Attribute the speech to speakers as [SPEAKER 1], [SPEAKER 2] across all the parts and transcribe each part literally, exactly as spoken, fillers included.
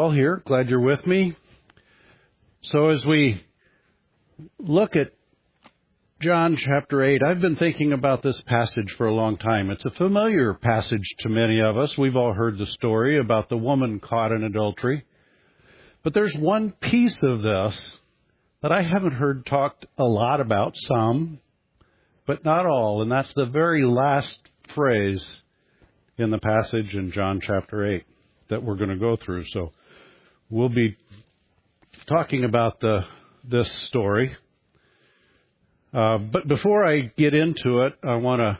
[SPEAKER 1] all here. Glad you're with me. So as we look at John chapter eight, I've been thinking about this passage for a long time. It's a familiar passage to many of us. We've all heard the story about the woman caught in adultery. But there's one piece of this that I haven't heard talked a lot about, some, but not all, and that's the very last phrase in the passage in John chapter eight that we're going to go through. So we'll be talking about the this story. Uh, but before I get into it, I want to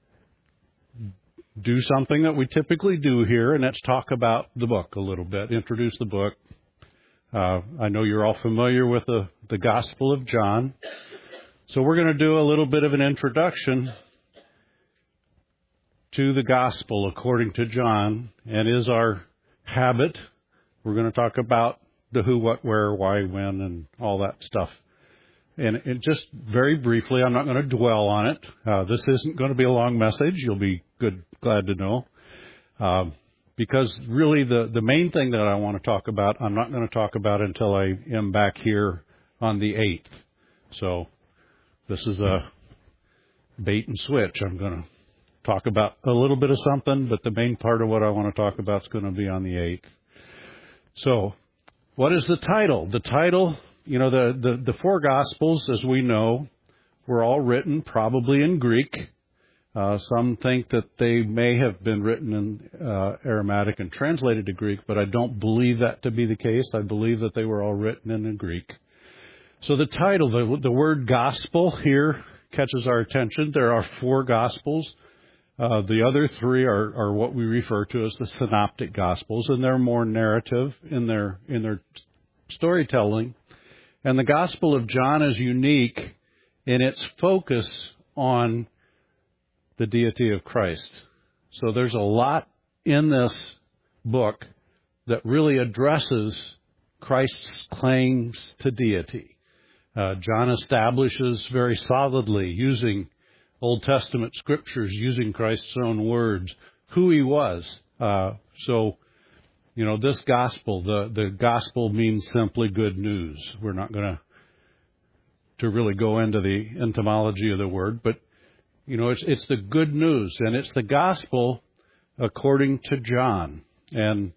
[SPEAKER 1] do something that we typically do here, and that's talk about the book a little bit, introduce the book. Uh, I know you're all familiar with the, the Gospel of John. So we're going to do a little bit of an introduction to the Gospel according to John, and is our habit. We're going to talk about the who, what, where, why, when, and all that stuff. And, and just very briefly, I'm not going to dwell on it. Uh, this isn't going to be a long message. You'll be good, glad to know. Uh, because really the, the main thing that I want to talk about, I'm not going to talk about until I am back here on the eighth. So this is a bait and switch. I'm going to talk about a little bit of something, but the main part of what I want to talk about is going to be on the eighth. So, what is the title? The title, you know, the, the, the four Gospels, as we know, were all written probably in Greek. Uh, some think that they may have been written in uh, Aramaic and translated to Greek, but I don't believe that to be the case. I believe that they were all written in Greek. So the title, the, the word gospel here catches our attention. There are four Gospels. Uh, the other three are, are what we refer to as the synoptic Gospels, and they're more narrative in their in their storytelling. And the Gospel of John is unique in its focus on the deity of Christ. So there's a lot in this book that really addresses Christ's claims to deity. Uh, John establishes very solidly, using Old Testament scriptures, using Christ's own words, who he was. Uh, so, you know, this gospel, the, the gospel means simply good news. We're not going to to really go into the etymology of the word, but, you know, it's it's the good news, and it's the gospel according to John. And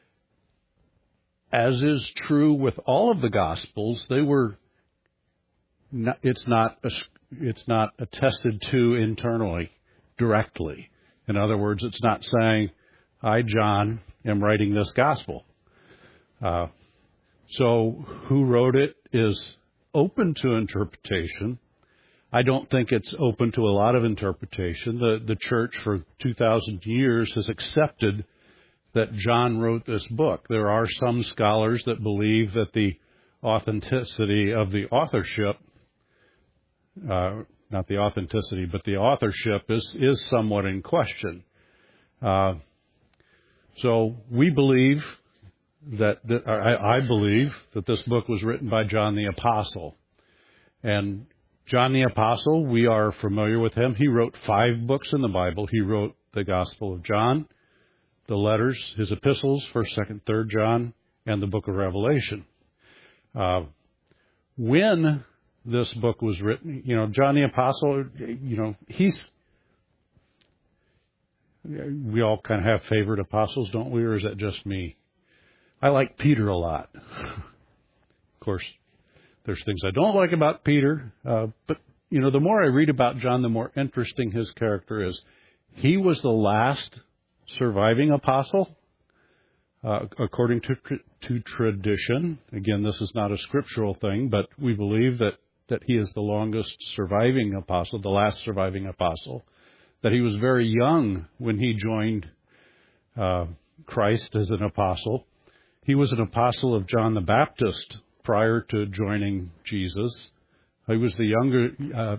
[SPEAKER 1] as is true with all of the gospels, they were not, it's not a It's not attested to internally, directly. In other words, it's not saying, I, John, am writing this gospel. Uh, so who wrote it is open to interpretation. I don't think it's open to a lot of interpretation. The, the church for two thousand years has accepted that John wrote this book. There are some scholars that believe that the authenticity of the authorship Uh, not the authenticity, but the authorship is, is somewhat in question. Uh, so we believe that, that I, I believe that this book was written by John the Apostle. And John the Apostle, we are familiar with him. He wrote five books in the Bible. He wrote the Gospel of John, the letters, his epistles, first, second, third John, and the book of Revelation. Uh, when this book was written, you know, John the Apostle, you know, he's, we all kind of have favorite apostles, don't we? Or is that just me? I like Peter a lot. Of course, there's things I don't like about Peter. Uh, but, you know, the more I read about John, the more interesting his character is. He was the last surviving apostle, uh, according to, to tradition. Again, this is not a scriptural thing, but we believe that that he is the longest surviving apostle, the last surviving apostle, that he was very young when he joined uh, Christ as an apostle. He was an apostle of John the Baptist prior to joining Jesus. He was the younger, uh,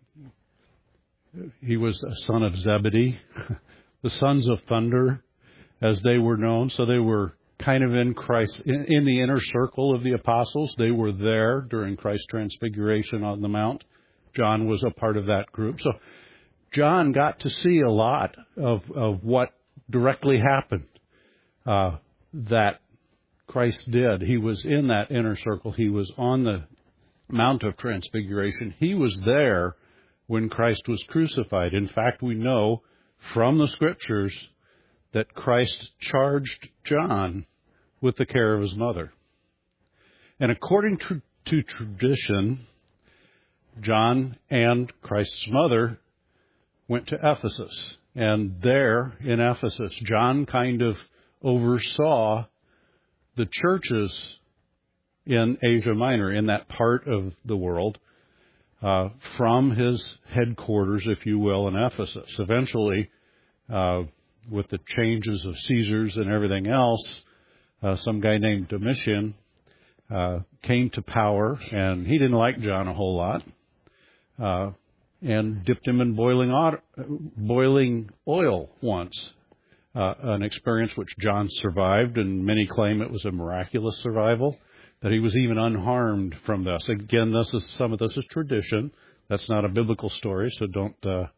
[SPEAKER 1] he was a son of Zebedee, the sons of thunder, as they were known. So they were kind of in Christ, in, in the inner circle of the apostles. They were there during Christ's transfiguration on the Mount. John was a part of that group. So John got to see a lot of, of what directly happened. Uh, that Christ did. He was in that inner circle. He was on the Mount of Transfiguration. He was there when Christ was crucified. In fact, we know from the Scriptures that Christ charged John with the care of his mother. And according to, to tradition, John and Christ's mother went to Ephesus. And there in Ephesus, John kind of oversaw the churches in Asia Minor, in that part of the world, uh, from his headquarters, if you will, in Ephesus. Eventually, uh, with the changes of Caesars and everything else, uh, some guy named Domitian uh, came to power, and he didn't like John a whole lot, uh, and dipped him in boiling, oil, boiling oil once. Uh, an experience which John survived, and many claim it was a miraculous survival, that he was even unharmed from this. Again, this is some of this is tradition. That's not a biblical story, so don't uh,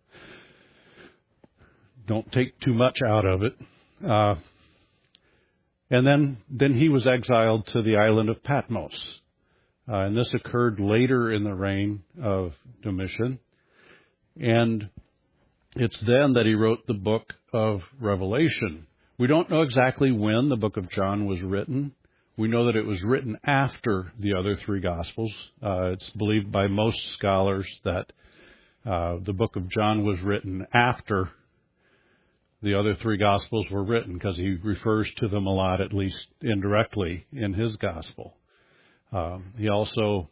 [SPEAKER 1] don't take too much out of it. Uh, and then then he was exiled to the island of Patmos, uh, and this occurred later in the reign of Domitian, and it's then that he wrote the book of Revelation. We don't know exactly when the book of John was written. We know that it was written after the other three Gospels. Uh, it's believed by most scholars that uh, the book of John was written after the other three Gospels were written, because he refers to them a lot, at least indirectly, in his Gospel. Uh, he also,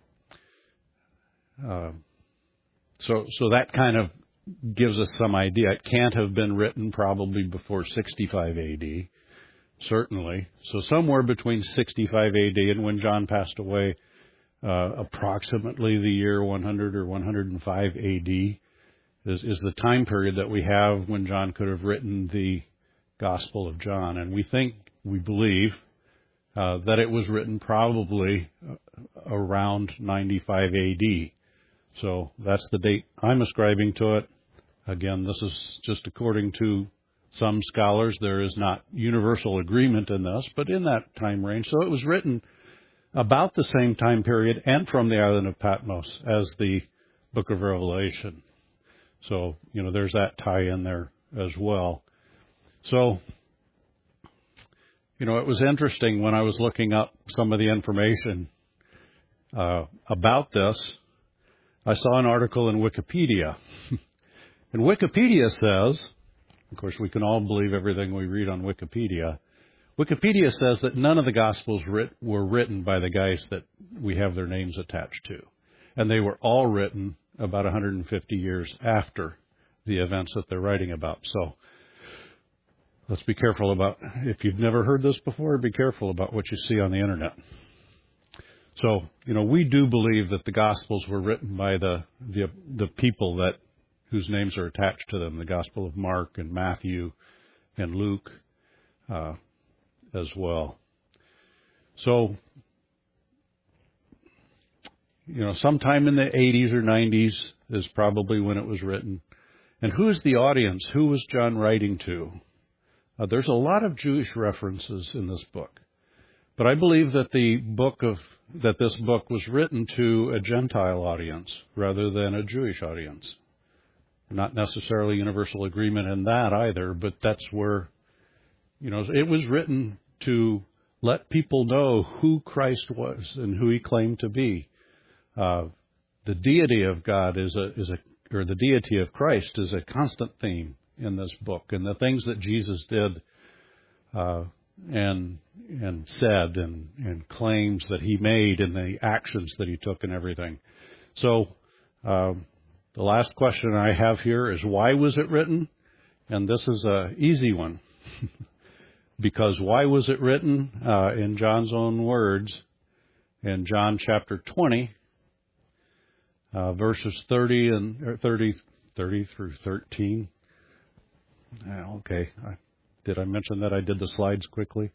[SPEAKER 1] uh, so so that kind of gives us some idea. It can't have been written probably before sixty-five A D, certainly. So somewhere between sixty-five A D and when John passed away, uh, approximately the year one hundred or one hundred five A D is, is the time period that we have when John could have written the Gospel of John. And we think, we believe, uh, that it was written probably around ninety-five A D. So that's the date I'm ascribing to it. Again, this is just according to some scholars. There is not universal agreement in this, but in that time range. So it was written about the same time period and from the island of Patmos as the book of Revelation. So, you know, there's that tie in there as well. So, you know, it was interesting when I was looking up some of the information uh, about this. I saw an article in Wikipedia. And Wikipedia says, of course, we can all believe everything we read on Wikipedia. Wikipedia says that none of the Gospels writ- were written by the guys that we have their names attached to. And they were all written about one hundred fifty years after the events that they're writing about. So let's be careful about, if you've never heard this before, be careful about what you see on the internet. So, you know, we do believe that the Gospels were written by the the, the people that whose names are attached to them, the Gospel of Mark and Matthew and Luke uh, as well. So, you know, sometime in the eighties or nineties is probably when it was written. And who's the audience? Who was John writing to? Uh, there's a lot of Jewish references in this book. But I believe that the book of that this book was written to a Gentile audience rather than a Jewish audience. Not necessarily universal agreement in that either, but that's where, you know, it was written to let people know who Christ was and who he claimed to be. Uh, the deity of God is a is a or the deity of Christ is a constant theme in this book, and the things that Jesus did uh, and and said and, and claims that he made and the actions that he took and everything. So uh, the last question I have here is, why was it written? And this is an easy one. Because why was it written? Uh, in John's own words, in John chapter twenty, uh, verses thirty and or thirty, thirty through thirteen. Uh, okay, I, did I mention that I did the slides quickly?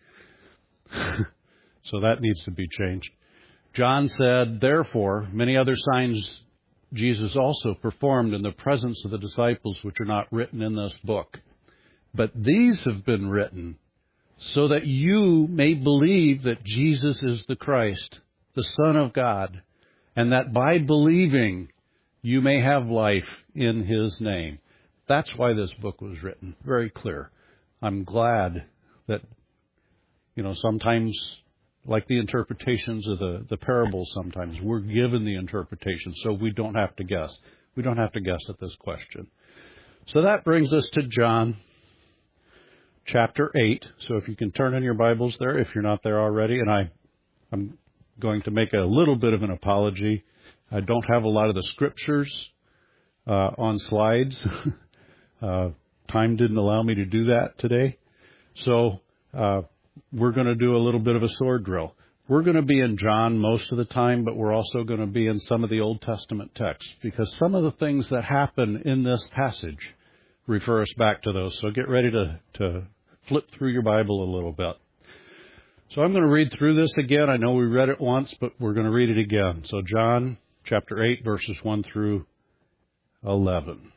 [SPEAKER 1] So that needs to be changed. John said, "Therefore, many other signs Jesus also performed in the presence of the disciples, which are not written in this book. But these have been written so that you may believe that Jesus is the Christ, the Son of God, and that by believing you may have life in His name. That's why this book was written. Very clear. I'm glad that, you know, sometimes, like the interpretations of the, the parables sometimes, we're given the interpretation so we don't have to guess. We don't have to guess at this question. So that brings us to John chapter eight. So if you can turn in your Bibles there, if you're not there already, and I, I'm going to make a little bit of an apology. I don't have a lot of the scriptures uh, on slides. uh, time didn't allow me to do that today. So uh, we're going to do a little bit of a sword drill. We're going to be in John most of the time, but we're also going to be in some of the Old Testament texts, because some of the things that happen in this passage refer us back to those. So get ready to, to flip through your Bible a little bit. So I'm going to read through this again. I know we read it once, but we're going to read it again. So John chapter eight, verses one through eleven.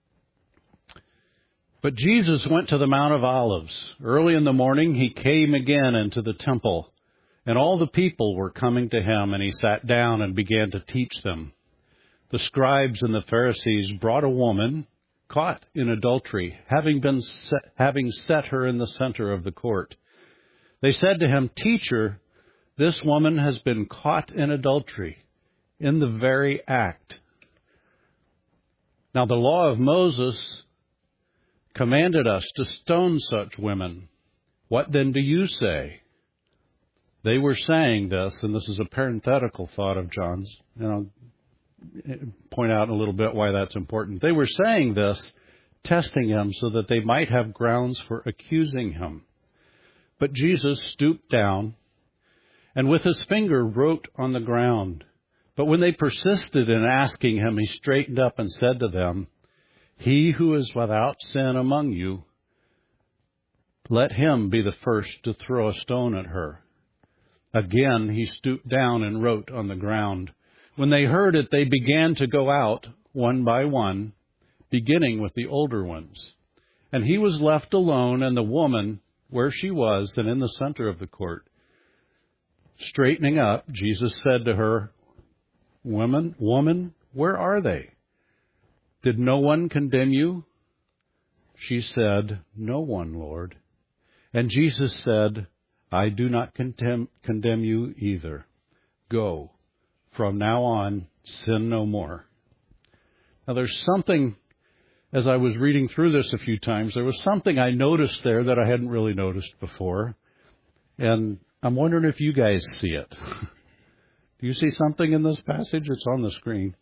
[SPEAKER 1] But Jesus went to the Mount of Olives. Early in the morning, He came again into the temple, and all the people were coming to Him, and He sat down and began to teach them. The scribes and the Pharisees brought a woman caught in adultery, having been set, having set her in the center of the court. They said to Him, "Teacher, this woman has been caught in adultery, in the very act. Now the law of Moses commanded us to stone such women. What then do you say?" They were saying this, and this is a parenthetical thought of John's, and I'll point out in a little bit why that's important. They were saying this, testing Him so that they might have grounds for accusing Him. But Jesus stooped down and with His finger wrote on the ground. But when they persisted in asking Him, He straightened up and said to them, "He who is without sin among you, let him be the first to throw a stone at her." Again He stooped down and wrote on the ground. When they heard it, they began to go out one by one, beginning with the older ones. And He was left alone, and the woman where she was, and in the center of the court. Straightening up, Jesus said to her, "Woman, woman, where are they? Did no one condemn you?" She said, "No one, Lord." And Jesus said, "I do not condemn, condemn you either. Go. From now on, sin no more." Now there's something, as I was reading through this a few times, there was something I noticed there that I hadn't really noticed before. And I'm wondering if you guys see it. Do you see something in this passage? It's on the screen.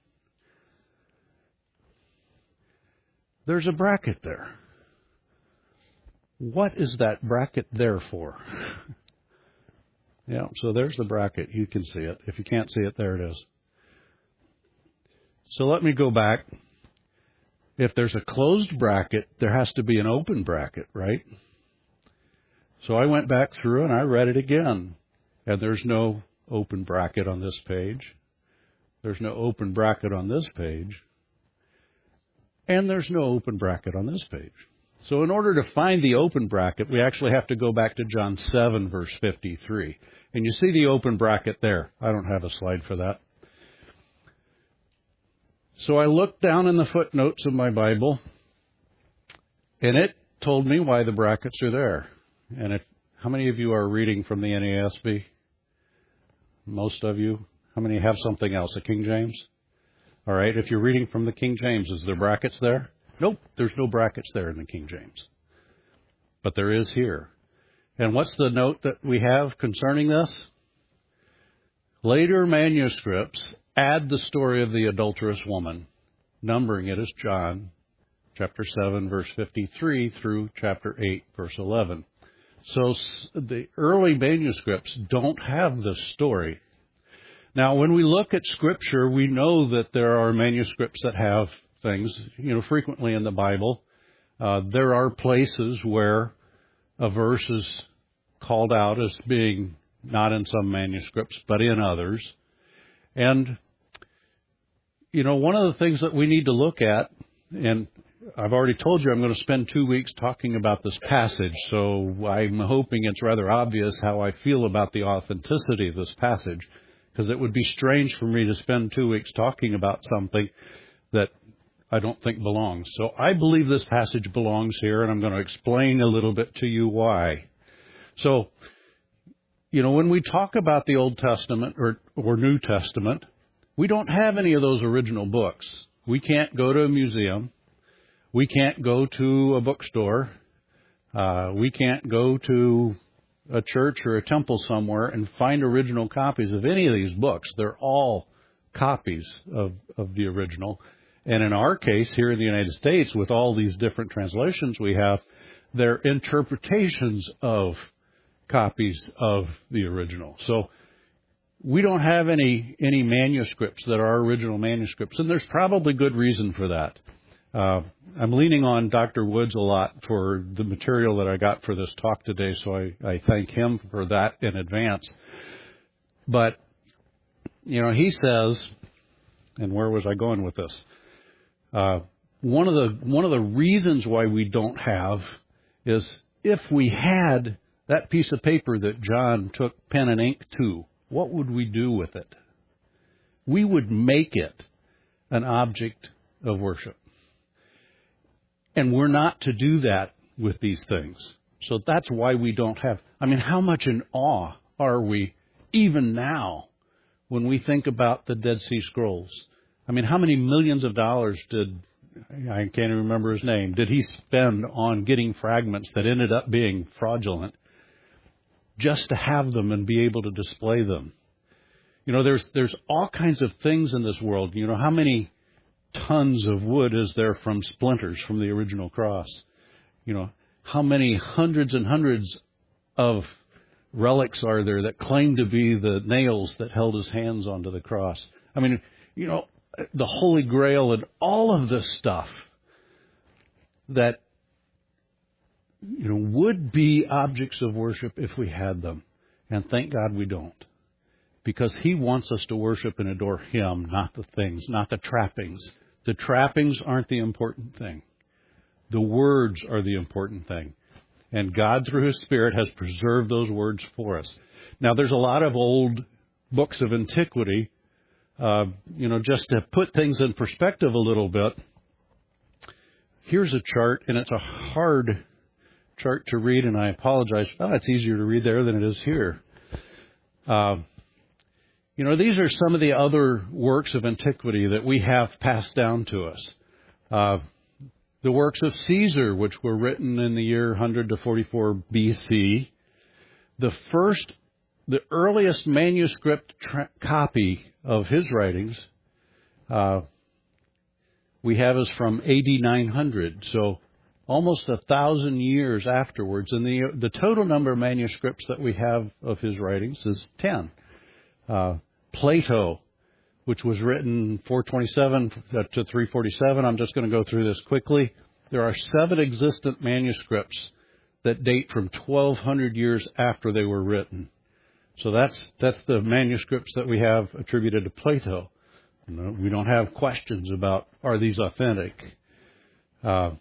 [SPEAKER 1] There's a bracket there. What is that bracket there for? Yeah, so there's the bracket. You can see it. If you can't see it, there it is. So let me go back. If there's a closed bracket, there has to be an open bracket, right? So I went back through and I read it again. And there's no open bracket on this page. There's no open bracket on this page. And there's no open bracket on this page. So in order to find the open bracket, we actually have to go back to John seven, verse fifty-three. And you see the open bracket there. I don't have a slide for that. So I looked down in the footnotes of my Bible, and it told me why the brackets are there. And if, how many of you are reading from the N A S B? Most of you. How many have something else, a King James? All right, if you're reading from the King James, is there brackets there? Nope, there's no brackets there in the King James. But there is here. And what's the note that we have concerning this? Later manuscripts add the story of the adulterous woman, numbering it as John chapter seven, verse fifty-three through chapter eight, verse eleven. So the early manuscripts don't have this story. Now, when we look at Scripture, we know that there are manuscripts that have things, you know, frequently in the Bible. Uh, there are places where a verse is called out as being not in some manuscripts, but in others. And, you know, one of the things that we need to look at, and I've already told you I'm going to spend two weeks talking about this passage, so I'm hoping it's rather obvious how I feel about the authenticity of this passage, because it would be strange for me to spend two weeks talking about something that I don't think belongs. So I believe this passage belongs here, and I'm going to explain a little bit to you why. So, you know, when we talk about the Old Testament or, or New Testament, we don't have any of those original books. We can't go to a museum. We can't go to a bookstore. Uh, we can't go to a church or a temple somewhere and find original copies of any of these books. They're all copies of, of the original. And in our case, here in the United States, with all these different translations we have, they're interpretations of copies of the original. So we don't have any any manuscripts that are original manuscripts, and there's probably good reason for that. Uh, I'm leaning on Doctor Woods a lot for the material that I got for this talk today, so I, I thank him for that in advance. But, you know, he says, and where was I going with this? Uh, one of the one of the reasons why we don't have is if we had that piece of paper that John took pen and ink to, what would we do with it? We would make it an object of worship. And we're not to do that with these things. So that's why we don't have, I mean, how much in awe are we even now when we think about the Dead Sea Scrolls? I mean, how many millions of dollars did, I can't even remember his name, did he spend on getting fragments that ended up being fraudulent just to have them and be able to display them? You know, there's there's all kinds of things in this world. You know, how many tons of wood is there from splinters from the original cross? You know, how many hundreds and hundreds of relics are there that claim to be the nails that held his hands onto the cross? I mean, you know, the Holy Grail and all of this stuff that, you know, would be objects of worship if we had them. And thank God we don't. Because he wants us to worship and adore him, not the things, not the trappings. The trappings aren't the important thing. The words are the important thing. And God, through his Spirit, has preserved those words for us. Now, there's a lot of old books of antiquity. Uh, you know, just to put things in perspective a little bit, here's a chart, and it's a hard chart to read, and I apologize. Oh, it's easier to read there than it is here. Uh, You know, these are some of the other works of antiquity that we have passed down to us. Uh, the works of Caesar, which were written in the year one hundred to forty-four B C. The first, the earliest manuscript tra- copy of his writings uh, we have is from A D nine hundred, so almost a thousand years afterwards. And the the total number of manuscripts that we have of his writings is ten. Uh, Plato, which was written four twenty-seven to three forty-seven. I'm just going to go through this quickly. There are seven existent manuscripts that date from twelve hundred years after they were written. So that's that's the manuscripts that we have attributed to Plato. We don't have questions about, are these authentic? Uh,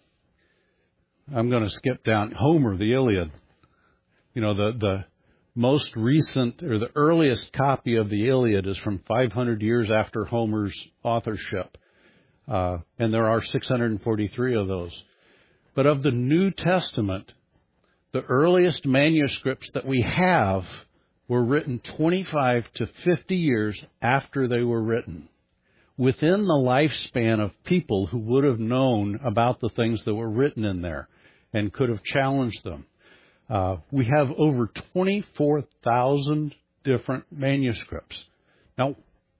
[SPEAKER 1] I'm going to skip down. Homer, the Iliad. You know, the the most recent, or the earliest copy of the Iliad is from five hundred years after Homer's authorship. Uh, and there are six hundred forty-three of those. But of the New Testament, the earliest manuscripts that we have were written twenty-five to fifty years after they were written, within the lifespan of people who would have known about the things that were written in there and could have challenged them. Uh, we have over twenty-four thousand different manuscripts. Now,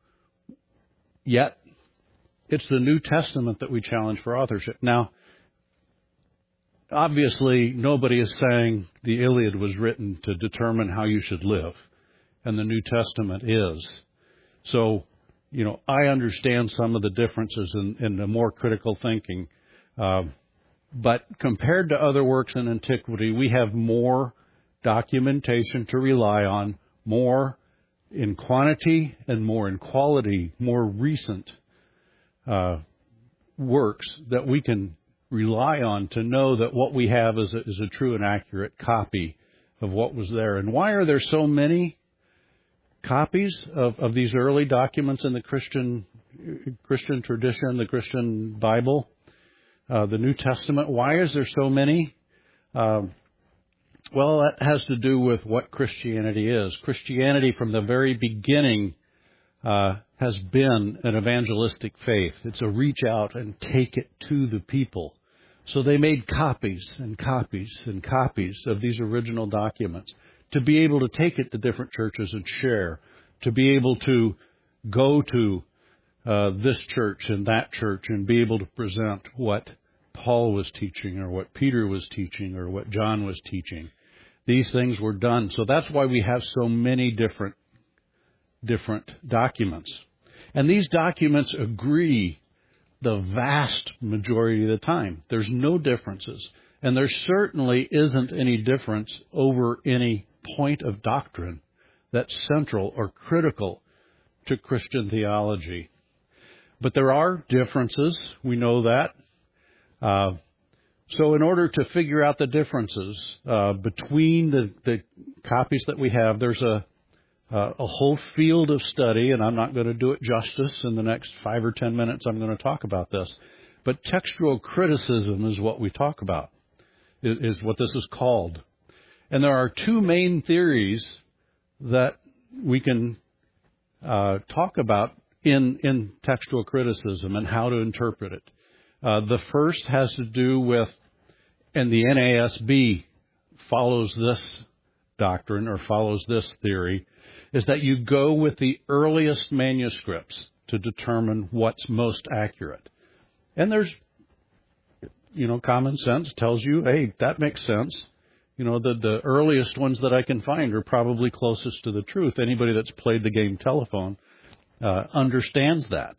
[SPEAKER 1] yet, it's the New Testament that we challenge for authorship. Now, obviously, nobody is saying the Iliad was written to determine how you should live, and the New Testament is. So, you know, I understand some of the differences in, in the more critical thinking. Uh, But compared to other works in antiquity, we have more documentation to rely on, more in quantity and more in quality, more recent uh, works that we can rely on to know that what we have is a, is a true and accurate copy of what was there. And why are there so many copies of, of these early documents in the Christian Christian tradition, the Christian Bible, uh, the New Testament? Why is there so many? Um, well, that has to do with what Christianity is. Christianity from the very beginning uh, has been an evangelistic faith. It's a reach out and take it to the people. So they made copies and copies and copies of these original documents to be able to take it to different churches and share, to be able to go to uh, this church and that church and be able to present what Paul was teaching or what Peter was teaching or what John was teaching. These things were done. So that's why we have so many different different documents. And these documents agree the vast majority of the time. There's no differences. And there certainly isn't any difference over any point of doctrine that's central or critical to Christian theology. But there are differences. We know that. Uh, so in order to figure out the differences uh, between the, the copies that we have, there's a Uh, a whole field of study, and I'm not going to do it justice in the next five or ten minutes. I'm going to talk about this. But textual criticism is what we talk about, is, is what this is called. And there are two main theories that we can uh, talk about in, in textual criticism and how to interpret it. Uh, the first has to do with, and the N A S B follows this doctrine or follows this theory, is that you go with the earliest manuscripts to determine what's most accurate. And there's, you know, common sense tells you, hey, that makes sense. You know, the, the earliest ones that I can find are probably closest to the truth. Anybody that's played the game telephone uh, understands that.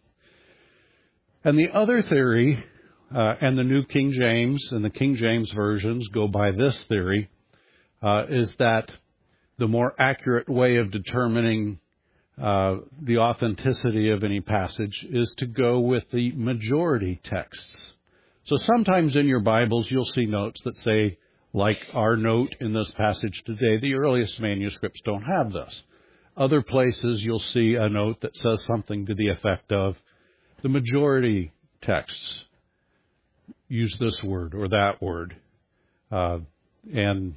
[SPEAKER 1] And the other theory, uh, and the New King James and the King James versions go by this theory, uh, is that the more accurate way of determining uh, the authenticity of any passage is to go with the majority texts. So sometimes in your Bibles, you'll see notes that say, like our note in this passage today, the earliest manuscripts don't have this. Other places, you'll see a note that says something to the effect of, the majority texts use this word or that word. Uh, and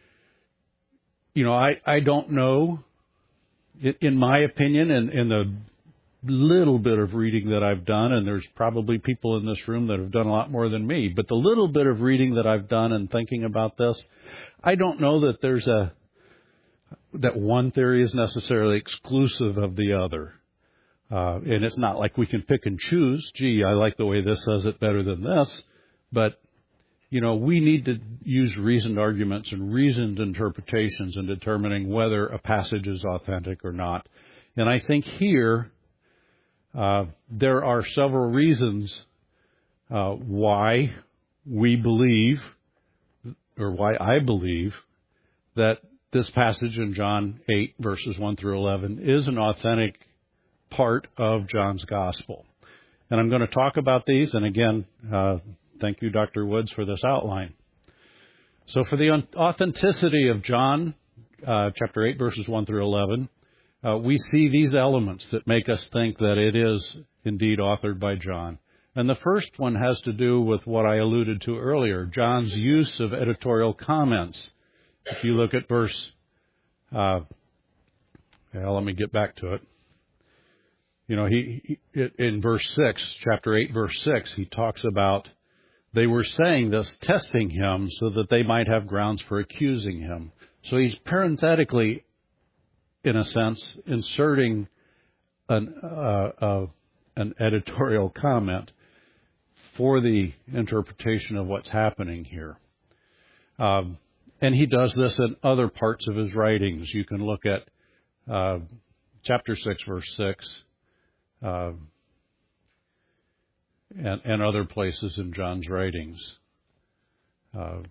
[SPEAKER 1] You know, I, I don't know, in my opinion, and in the little bit of reading that I've done, and there's probably people in this room that have done a lot more than me, but the little bit of reading that I've done and thinking about this, I don't know that there's a, that one theory is necessarily exclusive of the other. Uh, and it's not like we can pick and choose, gee, I like the way this says it better than this, but you know, we need to use reasoned arguments and reasoned interpretations in determining whether a passage is authentic or not. And I think here uh, there are several reasons uh, why we believe, or why I believe, that this passage in John eight, verses one through eleven, is an authentic part of John's Gospel. And I'm going to talk about these, and again, uh, thank you, Doctor Woods, for this outline. So for the authenticity of John, uh, chapter eight, verses one through eleven, uh, we see these elements that make us think that it is indeed authored by John. And the first one has to do with what I alluded to earlier, John's use of editorial comments. If you look at verse, uh, well, let me get back to it. You know, he, he in verse six, chapter eight, verse six, he talks about they were saying this, testing him so that they might have grounds for accusing him. So he's parenthetically, in a sense, inserting an, uh, uh, an editorial comment for the interpretation of what's happening here. Um, and he does this in other parts of his writings. You can look at uh, chapter six, verse six, uh, and, and other places in John's writings. Uh,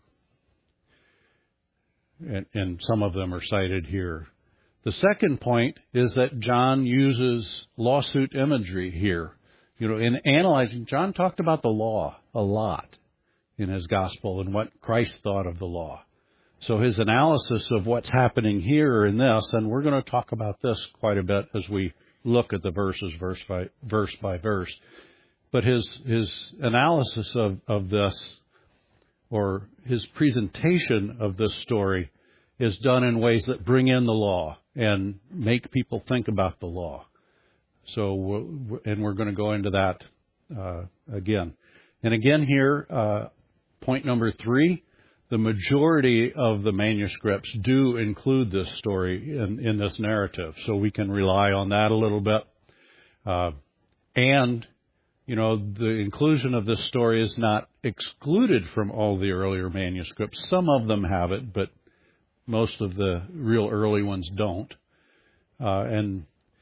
[SPEAKER 1] and, and some of them are cited here. The second point is that John uses lawsuit imagery here. You know, in analyzing, John talked about the law a lot in his gospel and what Christ thought of the law. So his analysis of what's happening here in this, and we're going to talk about this quite a bit as we look at the verses verse by verse, by verse. But his his analysis of, of this, or his presentation of this story, is done in ways that bring in the law and make people think about the law. So, and we're going to go into that uh, again. And again here, uh, point number three, the majority of the manuscripts do include this story in, in this narrative. So we can rely on that a little bit. Uh, and, you know, the inclusion of this story is not excluded from all the earlier manuscripts. Some of them have it, but most of the real early ones don't. Uh, and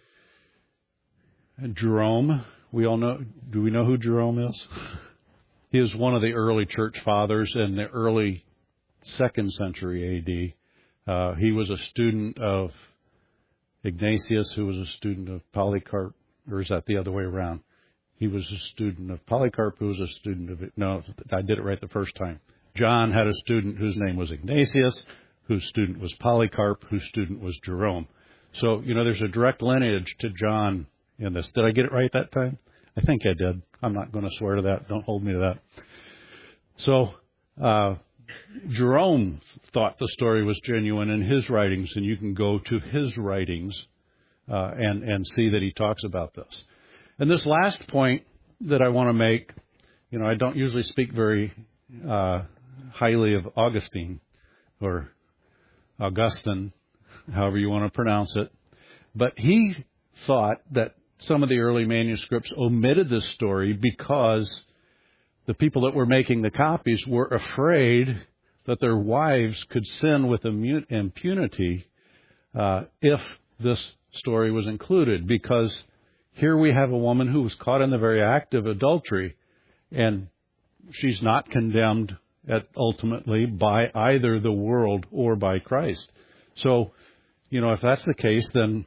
[SPEAKER 1] And Jerome, we all know, do we know who Jerome is? He is one of the early church fathers in the early second century A D. Uh, he was a student of Ignatius, who was a student of Polycarp, or is that the other way around? He was a student of Polycarp, who was a student of, no, I did it right the first time. John had a student whose name was Ignatius, whose student was Polycarp, whose student was Jerome. So, you know, there's a direct lineage to John in this. Did I get it right that time? I think I did. I'm not going to swear to that. Don't hold me to that. So, uh, Jerome thought the story was genuine in his writings, and you can go to his writings uh, and, and see that he talks about this. And this last point that I want to make, you know, I don't usually speak very uh, highly of Augustine or Augustine, however you want to pronounce it, but he thought that some of the early manuscripts omitted this story because the people that were making the copies were afraid that their wives could sin with impunity uh, if this story was included. Because here we have a woman who was caught in the very act of adultery, and she's not condemned at ultimately by either the world or by Christ. So, you know, if that's the case, then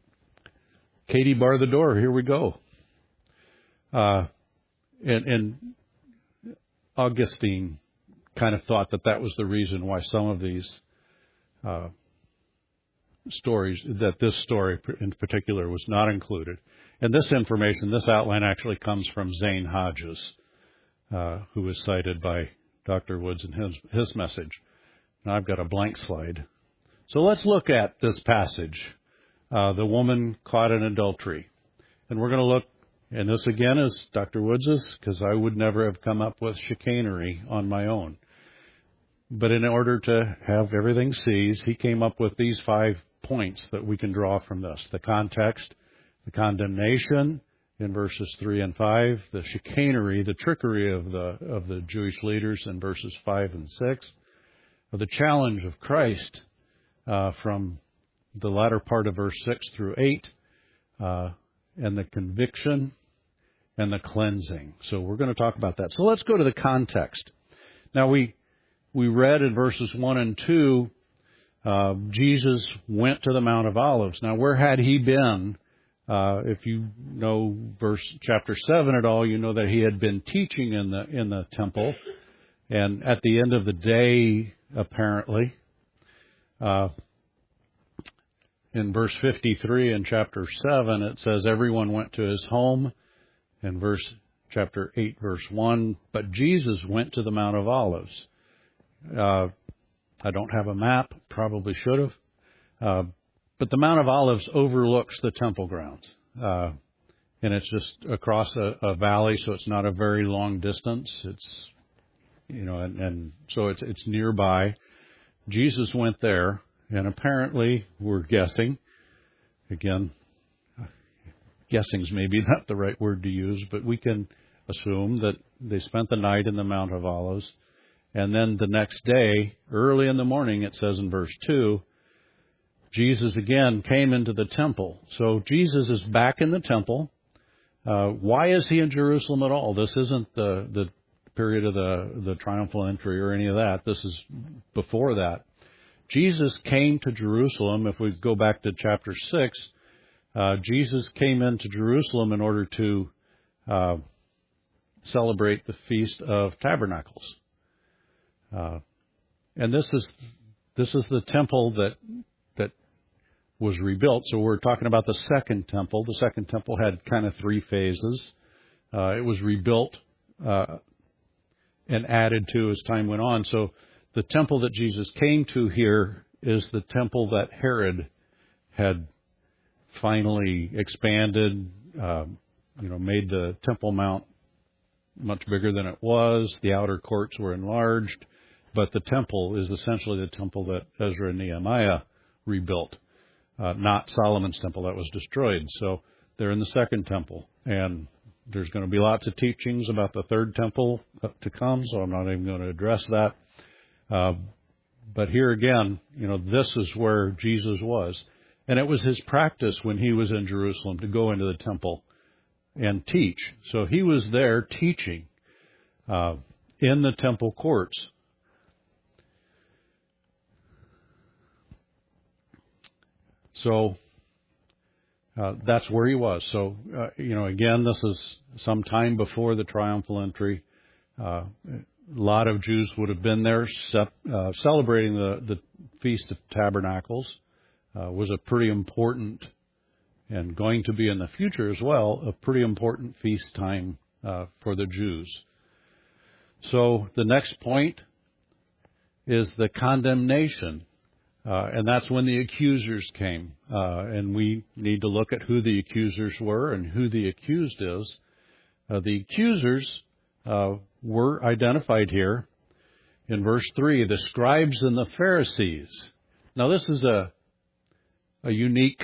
[SPEAKER 1] Katie, bar the door. Here we go. Uh, and, and Augustine kind of thought that that was the reason why some of these uh, stories, that this story in particular was not included. And this information, this outline actually comes from Zane Hodges, uh, who was cited by Doctor Woods in his, his message. Now I've got a blank slide. So let's look at this passage. Uh, the woman caught in adultery. And we're going to look, and this again is Doctor Woods's, because I would never have come up with chicanery on my own. But in order to have everything seized, he came up with these five points that we can draw from this. The context, the condemnation in verses three and five, the chicanery, the trickery of the of the Jewish leaders in verses five and six, the challenge of Christ uh, from the latter part of verse six through eight, uh, and the conviction and the cleansing. So we're going to talk about that. So let's go to the context. Now we we read in verses one and two, uh, Jesus went to the Mount of Olives. Now where had he been? Uh, if you know verse chapter seven at all, you know that he had been teaching in the in the temple, and at the end of the day, apparently. Uh, In verse fifty-three in chapter seven, it says everyone went to his home. In verse chapter eight, verse one, but Jesus went to the Mount of Olives. Uh, I don't have a map, probably should have. Uh, but the Mount of Olives overlooks the temple grounds. Uh, and it's just across a, a valley, so it's not a very long distance. It's, you know, and, and so it's, it's nearby. Jesus went there. And apparently, we're guessing, again, guessing's maybe not the right word to use, but we can assume that they spent the night in the Mount of Olives. And then the next day, early in the morning, it says in verse two, Jesus again came into the temple. So Jesus is back in the temple. Uh, why is he in Jerusalem at all? This isn't the, the period of the, the triumphal entry or any of that. This is before that. Jesus came to Jerusalem. If we go back to chapter six, uh, Jesus came into Jerusalem in order to uh, celebrate the Feast of Tabernacles. Uh, and this is this is the temple that that was rebuilt. So we're talking about the second temple. The second temple had kind of three phases. Uh, it was rebuilt uh, and added to as time went on. So the temple that Jesus came to here is the temple that Herod had finally expanded, uh, you know, made the Temple Mount much bigger than it was. The outer courts were enlarged, but the temple is essentially the temple that Ezra and Nehemiah rebuilt, uh, not Solomon's temple that was destroyed. So they're in the second temple, and there's going to be lots of teachings about the third temple to come, so I'm not even going to address that. Uh, but here again, you know, this is where Jesus was. And it was his practice when he was in Jerusalem to go into the temple and teach. So he was there teaching uh, in the temple courts. So uh, that's where he was. So, uh, you know, again, this is some time before the triumphal entry. Uh, a lot of Jews would have been there sep- uh, celebrating the, the Feast of Tabernacles. Uh, was a pretty important, and going to be in the future as well, a pretty important feast time uh, for the Jews. So the next point is the condemnation. Uh, and that's when the accusers came. Uh, and we need to look at who the accusers were and who the accused is. Uh, the accusers uh, were identified here in verse three, the scribes and the Pharisees. Now this is a a unique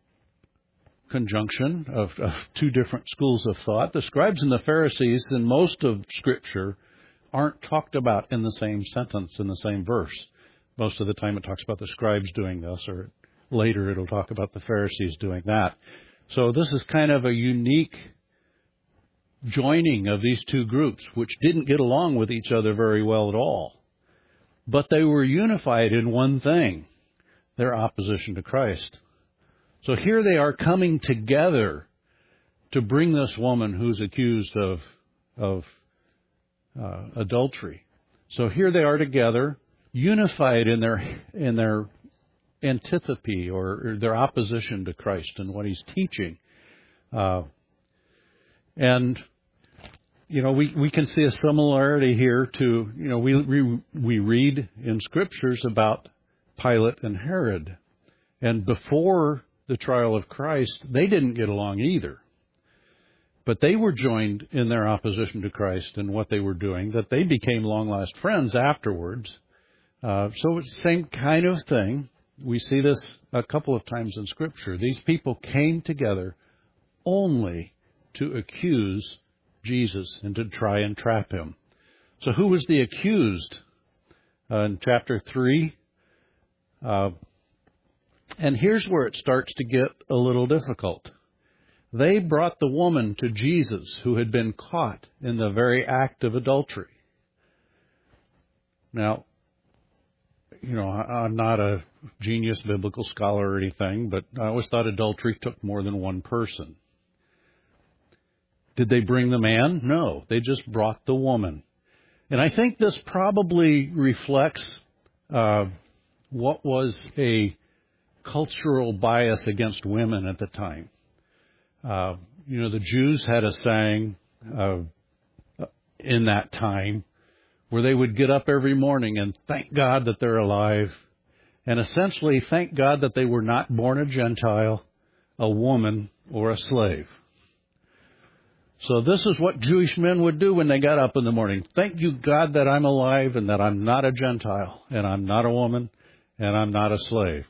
[SPEAKER 1] conjunction of, of two different schools of thought. The scribes and the Pharisees in most of Scripture aren't talked about in the same sentence, in the same verse. Most of the time it talks about the scribes doing this, or later it'll talk about the Pharisees doing that. So this is kind of a unique joining of these two groups, which didn't get along with each other very well at all. But they were unified in one thing: their opposition to Christ. So here they are coming together to bring this woman who's accused of of uh, adultery. So here they are together, unified in their in their antipathy or, or their opposition to Christ and what He's teaching. Uh, and you know, we, we can see a similarity here to, you know, we we, we read in Scriptures about Pilate and Herod. And before the trial of Christ, they didn't get along either. But they were joined in their opposition to Christ and what they were doing, that they became long-lost friends afterwards. Uh, so it's the same kind of thing. We see this a couple of times in Scripture. These people came together only to accuse Jesus and to try and trap Him. So who was the accused? Uh, in chapter three, Uh, and here's where it starts to get a little difficult. They brought the woman to Jesus who had been caught in the very act of adultery. Now, you know, I, I'm not a genius biblical scholar or anything, but I always thought adultery took more than one person. Did they bring the man? No, they just brought the woman. And I think this probably reflects uh, what was a cultural bias against women at the time. Uh, you know, the Jews had a saying uh, in that time where they would get up every morning and thank God that they're alive, and essentially thank God that they were not born a Gentile, a woman, or a slave. So this is what Jewish men would do when they got up in the morning. Thank you, God, that I'm alive and that I'm not a Gentile and I'm not a woman and I'm not a slave.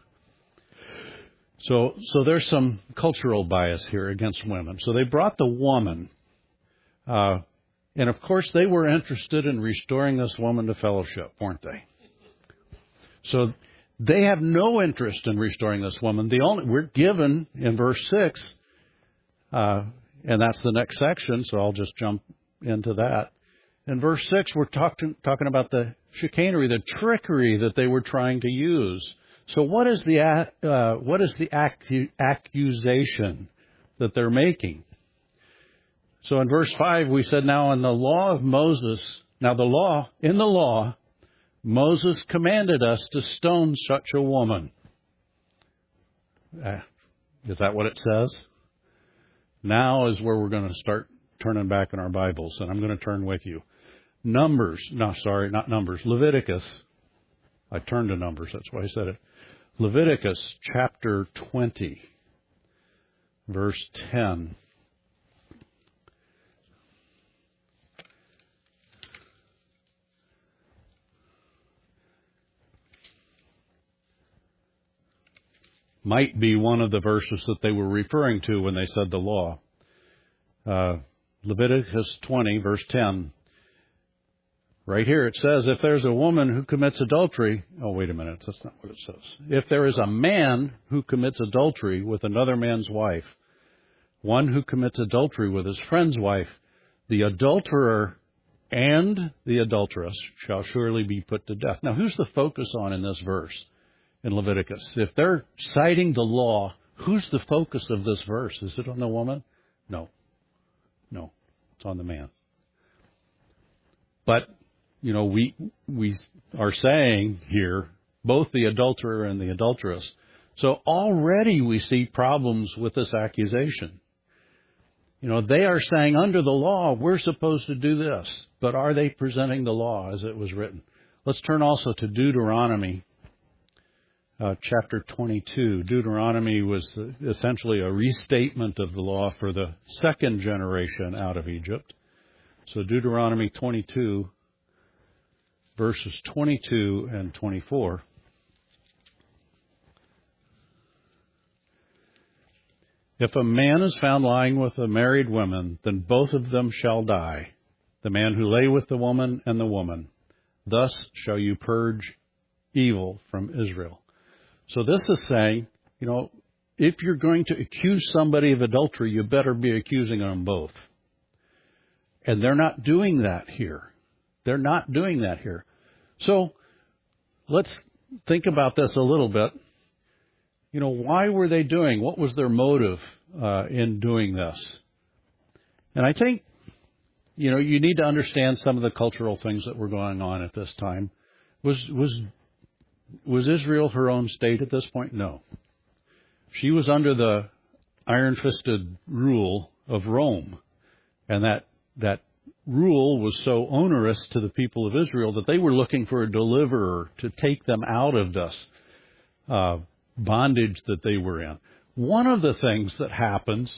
[SPEAKER 1] So so there's some cultural bias here against women. So they brought the woman. Uh, and, of course, they were interested in restoring this woman to fellowship, weren't they? So they have no interest in restoring this woman. The only we're given in verse six, uh, and that's the next section, so I'll just jump into that. In verse six, we're talking talking about the chicanery, the trickery that they were trying to use. So what is the uh, what is the accu- accusation that they're making? So in verse five, we said, now in the law of Moses, now the law, in the law, Moses commanded us to stone such a woman. Uh, is that what it says? Now is where we're going to start turning back in our Bibles, and I'm going to turn with you. Numbers, no, sorry, not Numbers, Leviticus. I turned to Numbers, that's why I said it. Leviticus chapter twenty, verse ten. Might be one of the verses that they were referring to when they said the law. Uh, Leviticus twenty, verse ten. Right here it says, if there's a woman who commits adultery... Oh, wait a minute, that's not what it says. If there is a man who commits adultery with another man's wife, one who commits adultery with his friend's wife, the adulterer and the adulteress shall surely be put to death. Now, who's the focus on in this verse in Leviticus? If they're citing the law, who's the focus of this verse? Is it on the woman? No. No, it's on the man. But, you know, we we are saying here, both the adulterer and the adulteress. So already we see problems with this accusation. You know, they are saying under the law, we're supposed to do this. But are they presenting the law as it was written? Let's turn also to Deuteronomy uh, chapter twenty-two. Deuteronomy was essentially a restatement of the law for the second generation out of Egypt. So Deuteronomy twenty-two, verses twenty-two and twenty-four. If a man is found lying with a married woman, then both of them shall die, the man who lay with the woman and the woman. Thus shall you purge evil from Israel. So this is saying, you know, if you're going to accuse somebody of adultery, you better be accusing them both. And they're not doing that here. They're not doing that here. So let's think about this a little bit. You know, why were they doing? What was their motive uh, in doing this? And I think, you know, you need to understand some of the cultural things that were going on at this time. Was was was Israel her own state at this point? No. She was under the iron-fisted rule of Rome, and that that rule was so onerous to the people of Israel that they were looking for a deliverer to take them out of this uh, bondage that they were in. One of the things that happens,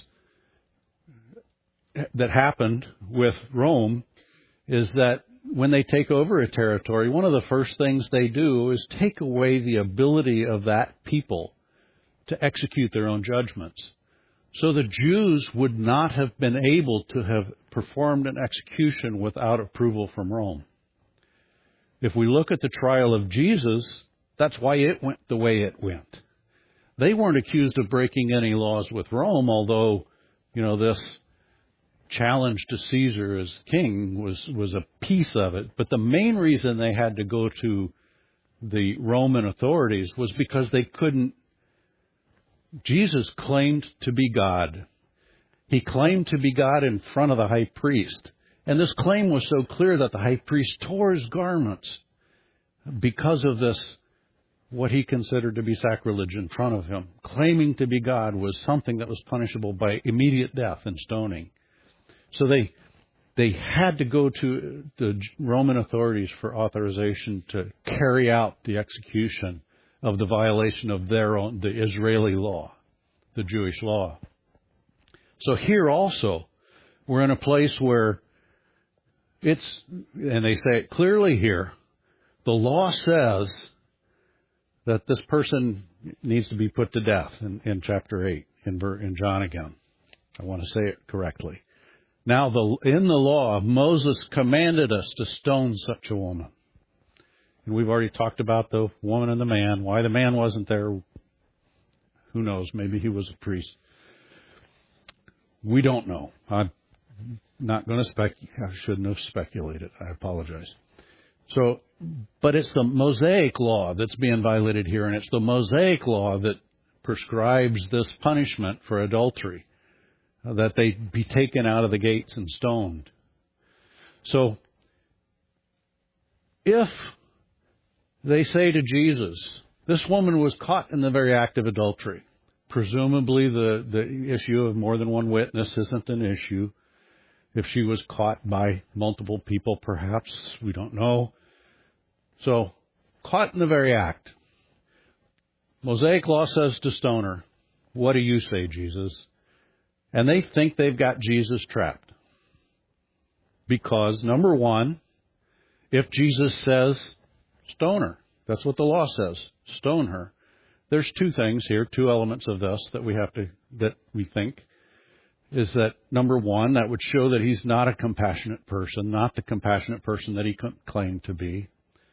[SPEAKER 1] that happened with Rome is that when they take over a territory, one of the first things they do is take away the ability of that people to execute their own judgments. So the Jews would not have been able to have performed an execution without approval from Rome. If we look at the trial of Jesus, that's why it went the way it went. They weren't accused of breaking any laws with Rome, although, you know, this challenge to Caesar as king was, was a piece of it. But the main reason they had to go to the Roman authorities was because they couldn't. Jesus claimed to be God. He claimed to be God in front of the high priest. And this claim was so clear that the high priest tore his garments because of this, what he considered to be sacrilege in front of him. Claiming to be God was something that was punishable by immediate death and stoning. So they they had to go to the Roman authorities for authorization to carry out the execution of the violation of their own, the Israeli law, the Jewish law. So here also, we're in a place where it's, and they say it clearly here, the law says that this person needs to be put to death in, in chapter eight, in, in John again. I want to say it correctly. Now, the, in the law, Moses commanded us to stone such a woman. And we've already talked about the woman and the man. Why the man wasn't there, who knows? Maybe he was a priest. We don't know. I'm not going to spec. I shouldn't have speculated. I apologize. So, but it's the Mosaic law that's being violated here, and it's the Mosaic law that prescribes this punishment for adultery. that they be taken out of the gates and stoned. So, if they say to Jesus, this woman was caught in the very act of adultery, presumably the, the issue of more than one witness isn't an issue. If she was caught by multiple people, perhaps, we don't know. So, caught in the very act. Mosaic law says to stone her. What do you say, Jesus? And they think they've got Jesus trapped. Because, number one, if Jesus says, stone her. That's what the law says. Stone her. There's two things here, two elements of this that we have to, that we think, is that, number one, that would show that he's not a compassionate person, not the compassionate person that he claimed to be.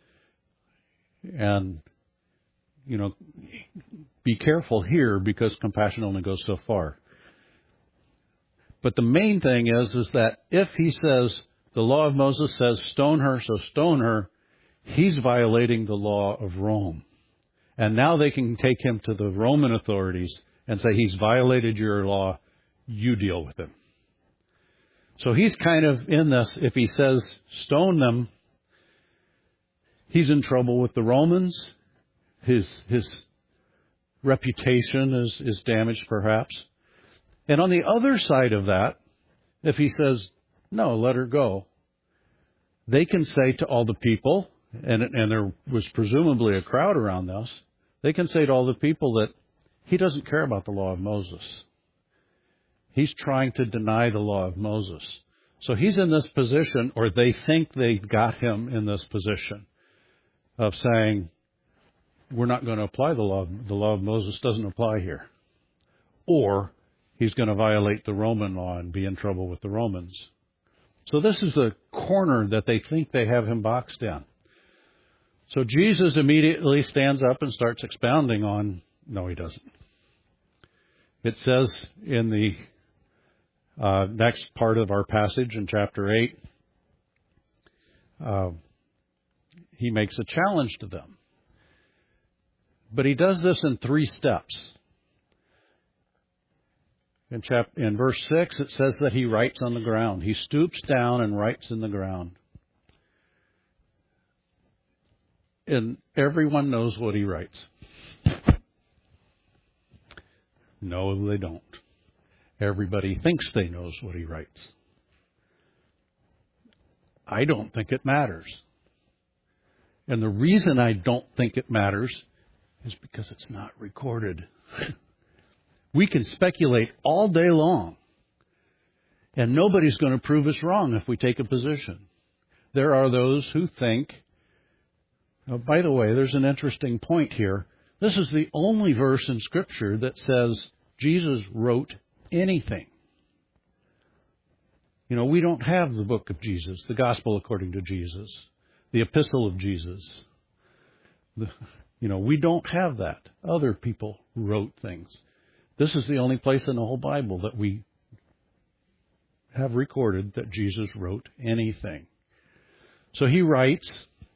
[SPEAKER 1] And, you know, be careful here because compassion only goes so far. But the main thing is, is that if he says, the law of Moses says, stone her, so stone her, he's violating the law of Rome. And now they can take him to the Roman authorities and say, he's violated your law, you deal with him. So he's kind of in this, if he says, stone them, he's in trouble with the Romans. His his reputation is, is damaged, perhaps. And on the other side of that, if he says, no, let her go, they can say to all the people, and, and there was presumably a crowd around this, they can say to all the people that he doesn't care about the law of Moses. He's trying to deny the law of Moses. So he's in this position, or they think they've got him in this position of saying, we're not going to apply the law. The law of Moses doesn't apply here. Or he's going to violate the Roman law and be in trouble with the Romans. So this is the corner that they think they have him boxed in. So Jesus immediately stands up and starts expounding on, no, he doesn't. It says in the uh, next part of our passage in chapter eight, uh, he makes a challenge to them. But he does this in three steps. In, chap- in verse six, it says that he writes on the ground. He stoops down and writes in the ground. And everyone knows what he writes. No, they don't. Everybody thinks they knows what he writes. I don't think it matters. And the reason I don't think it matters is because it's not recorded. We can speculate all day long, and nobody's going to prove us wrong if we take a position. There are those who think, oh, by the way, there's an interesting point here. This is the only verse in Scripture that says Jesus wrote anything. You know, we don't have the book of Jesus, the gospel according to Jesus, the epistle of Jesus. The, you know, we don't have that. Other people wrote things. This is the only place in the whole Bible that we have recorded that Jesus wrote anything. So he writes,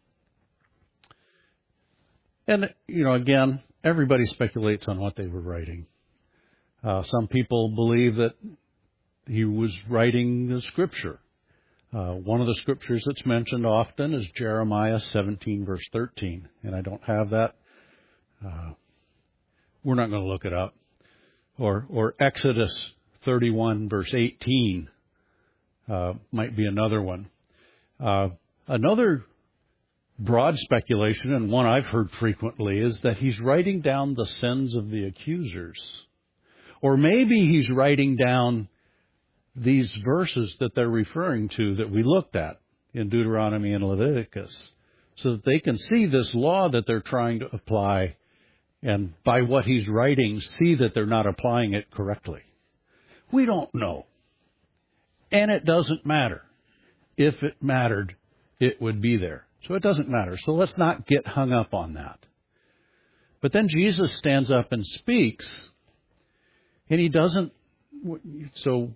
[SPEAKER 1] and, you know, again, everybody speculates on what they were writing. Uh, some people believe that he was writing the Scripture. Uh, one of the Scriptures that's mentioned often is Jeremiah seventeen, verse thirteen. And I don't have that. Uh, we're not going to look it up. Or, or Exodus thirty-one, verse eighteen uh, might be another one. Uh, another broad speculation, and one I've heard frequently, is that he's writing down the sins of the accusers. Or maybe he's writing down these verses that they're referring to that we looked at in Deuteronomy and Leviticus, so that they can see this law that they're trying to apply, and by what he's writing, see that they're not applying it correctly. We don't know. And it doesn't matter. If it mattered, it would be there. So it doesn't matter. So let's not get hung up on that. But then Jesus stands up and speaks, and he doesn't, so,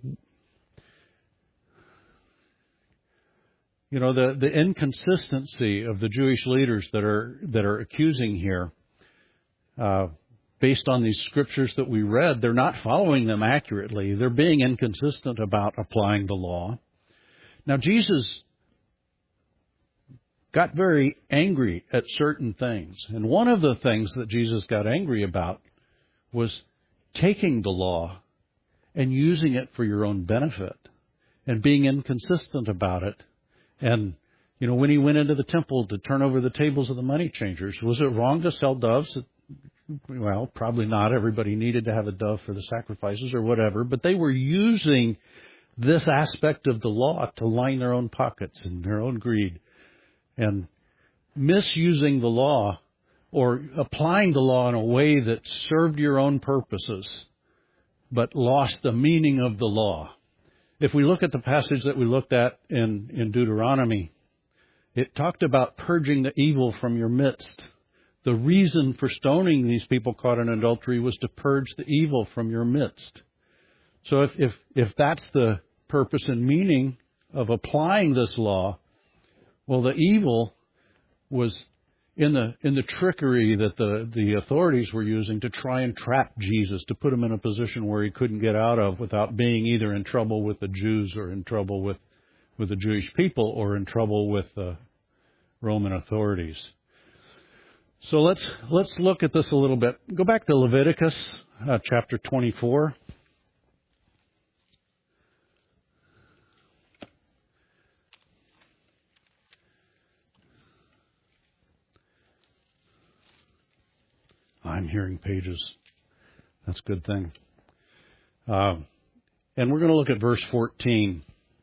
[SPEAKER 1] you know, the, the inconsistency of the Jewish leaders that are, that are accusing here, uh, based on these scriptures that we read, they're not following them accurately. They're being inconsistent about applying the law. Now, Jesus got very angry at certain things. And one of the things that Jesus got angry about was taking the law and using it for your own benefit and being inconsistent about it. And, you know, when he went into the temple to turn over the tables of the money changers, was it wrong to sell doves? Well, probably not. Everybody needed to have a dove for the sacrifices or whatever, but they were using this aspect of the law to line their own pockets and their own greed, and misusing the law or applying the law in a way that served your own purposes but lost the meaning of the law. If we look at the passage that we looked at in, in Deuteronomy, it talked about purging the evil from your midst. The reason for stoning these people caught in adultery was to purge the evil from your midst. So if, if, if that's the purpose and meaning of applying this law, well, the evil was in the in the trickery that the, the authorities were using to try and trap Jesus, to put him in a position where he couldn't get out of without being either in trouble with the Jews or in trouble with, with the Jewish people or in trouble with the Roman authorities. So let's let's look at this a little bit. Go back to Leviticus uh, chapter twenty-four. I'm hearing pages. That's a good thing. Uh, and we're going to look at verse fourteen.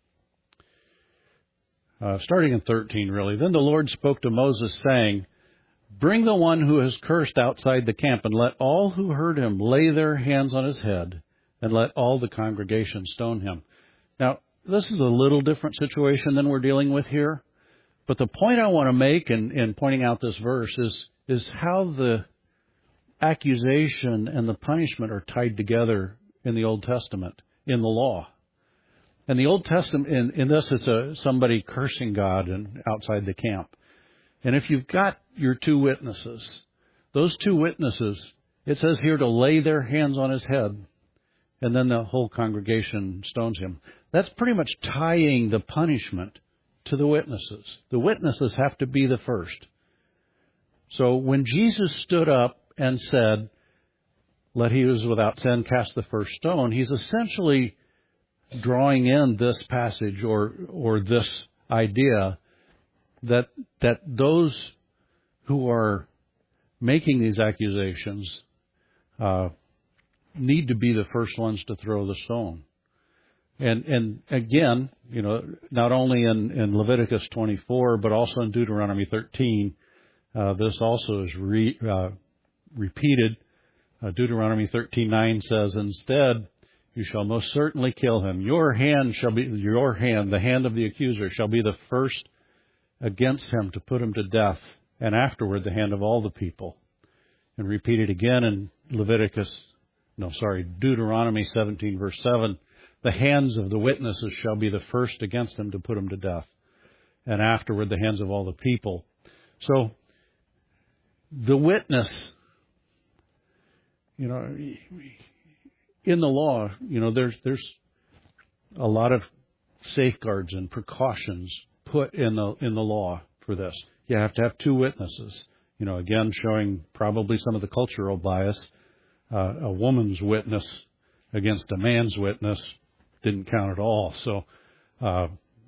[SPEAKER 1] Uh, starting in thirteen, really. Then the Lord spoke to Moses, saying, "Bring the one who has cursed outside the camp, and let all who heard him lay their hands on his head, and let all the congregation stone him." Now, this is a little different situation than we're dealing with here. But the point I want to make in, in pointing out this verse is, is how the accusation and the punishment are tied together in the Old Testament, in the law. In the Old Testament, in, in this, it's a, somebody cursing God and outside the camp. And if you've got your two witnesses, those two witnesses, it says here to lay their hands on his head, and then the whole congregation stones him. That's pretty much tying the punishment to the witnesses. The witnesses have to be the first. So when Jesus stood up and said, "Let he who is without sin cast the first stone," he's essentially drawing in this passage or or this idea that that those who are making these accusations uh, need to be the first ones to throw the stone. And and again, you know, not only in, in Leviticus twenty-four, but also in Deuteronomy thirteen, uh, this also is re, uh, repeated. Uh, Deuteronomy thirteen nine says, "Instead, you shall most certainly kill him. Your hand shall be your hand, the hand of the accuser, shall be the first against him to put him to death, and afterward the hand of all the people." And repeated again in Leviticus, no, sorry, Deuteronomy seventeen verse seven, "The hands of the witnesses shall be the first against him to put him to death, and afterward the hands of all the people." So the witness, you know, in the law, you know, there's there's a lot of safeguards and precautions put in the in the law for this. You have to have two witnesses. You know, again, showing probably some of the cultural bias. Uh, a woman's witness against a man's witness didn't count at all. So uh,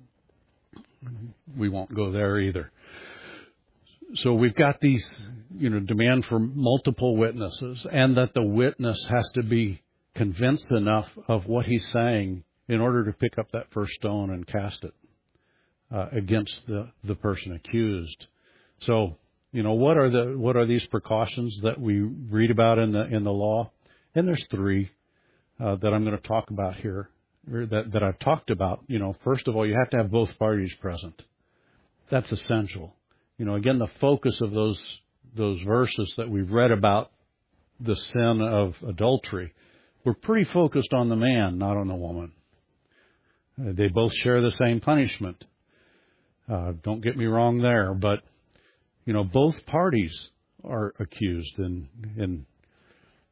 [SPEAKER 1] we won't go there either. So we've got these, you know, demand for multiple witnesses, and that the witness has to be convinced enough of what he's saying in order to pick up that first stone and cast it uh, against the, the person accused. So, you know, what are the what are these precautions that we read about in the in the law? And there's three uh, that I'm going to talk about here, or that that I've talked about. You know, first of all, you have to have both parties present. That's essential. You know, again, the focus of those those verses that we've read about the sin of adultery, we're pretty focused on the man, not on the woman. Uh, they both share the same punishment. Uh, don't get me wrong there, but, you know, both parties are accused. And, and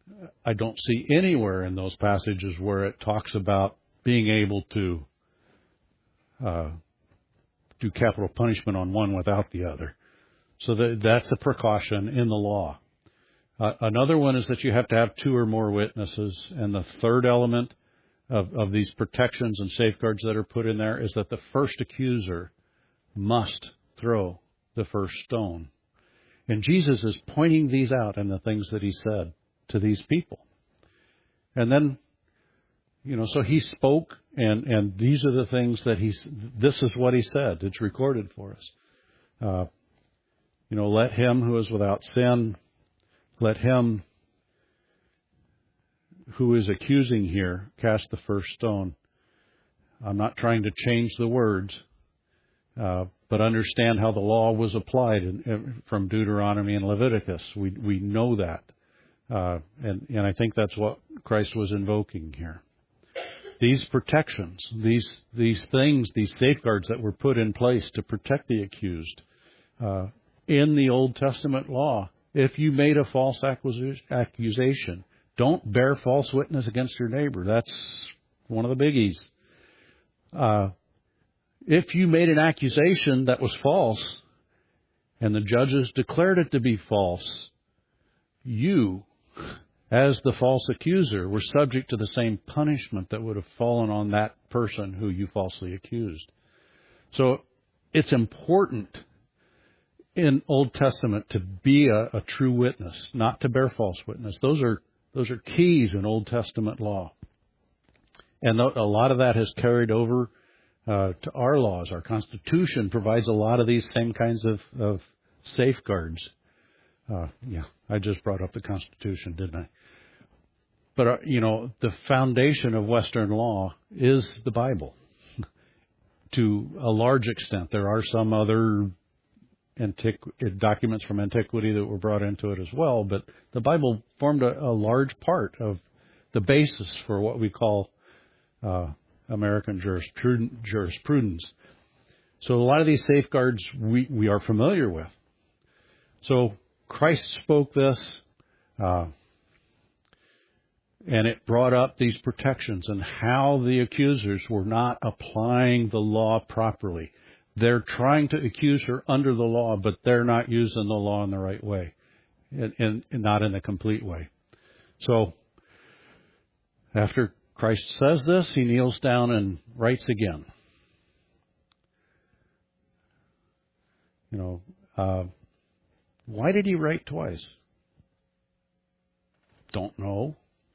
[SPEAKER 1] I don't see anywhere in those passages where it talks about being able to uh, do capital punishment on one without the other. So that, that's a precaution in the law. Uh, another one is that you have to have two or more witnesses. And the third element of, of these protections and safeguards that are put in there is that the first accuser must throw the first stone. And Jesus is pointing these out in the things that he said to these people. And then, you know, so he spoke, and, and these are the things that he's, this is what he said. It's recorded for us. Uh, you know, let him who is without sin, let him who is accusing here cast the first stone. I'm not trying to change the words, uh, but understand how the law was applied in, in, from Deuteronomy and Leviticus. We we know that, uh, and and I think that's what Christ was invoking here. These protections, these these things, these safeguards that were put in place to protect the accused uh, in the Old Testament law. If you made a false accusation, don't bear false witness against your neighbor. That's one of the biggies. Uh, if you made an accusation that was false and the judges declared it to be false, you, as the false accuser, were subject to the same punishment that would have fallen on that person who you falsely accused. So it's important in Old Testament to be a, a true witness, not to bear false witness. Those are those are keys in Old Testament law. And a lot of that has carried over uh, to our laws. Our Constitution provides a lot of these same kinds of, of safeguards. Uh, yeah, I just brought up the Constitution, didn't I? But, uh, you know, the foundation of Western law is the Bible. To a large extent, there are some other antiqu- documents from antiquity that were brought into it as well, but the Bible formed a, a large part of the basis for what we call uh, American jurisprud- jurisprudence. So a lot of these safeguards we, we are familiar with. So Christ spoke this, uh, and it brought up these protections and how the accusers were not applying the law properly. They're trying to accuse her under the law, but they're not using the law in the right way, and, and, and not in a complete way. So after Christ says this, he kneels down and writes again. You know, uh, why did he write twice? Don't know.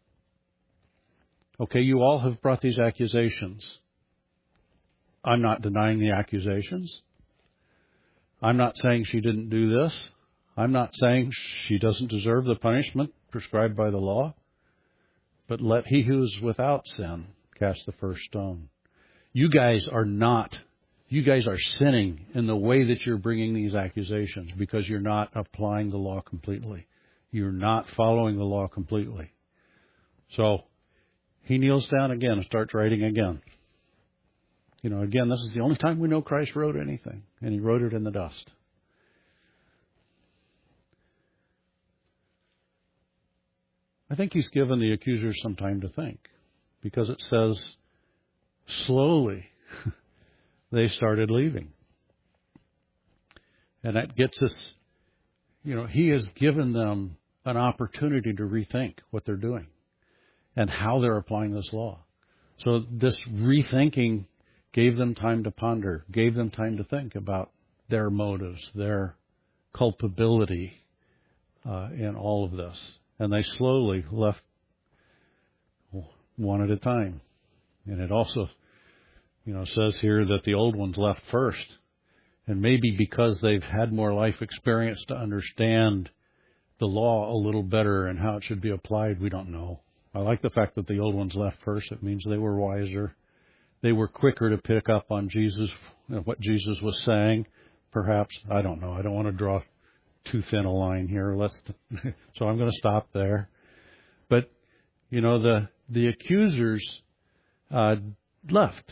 [SPEAKER 1] Okay, you all have brought these accusations. I'm not denying the accusations. I'm not saying she didn't do this. I'm not saying she doesn't deserve the punishment prescribed by the law. But let he who is without sin cast the first stone. You guys are not, you guys are sinning in the way that you're bringing these accusations because you're not applying the law completely. You're not following the law completely. So he kneels down again and starts writing again. You know, again, this is the only time we know Christ wrote anything, and he wrote it in the dust. I think he's given the accusers some time to think, because it says slowly they started leaving. And that gets us, you know, he has given them an opportunity to rethink what they're doing and how they're applying this law. So this rethinking gave them time to ponder, gave them time to think about their motives, their culpability uh, in all of this. And they slowly left one at a time. And it also, you know, says here that the old ones left first. And maybe because they've had more life experience to understand the law a little better and how it should be applied, we don't know. I like the fact that the old ones left first. It means they were wiser. They were quicker to pick up on Jesus, what Jesus was saying, perhaps. I don't know. I don't want to draw too thin a line here. Let's. So I'm going to stop there. But, you know, the the accusers uh, left.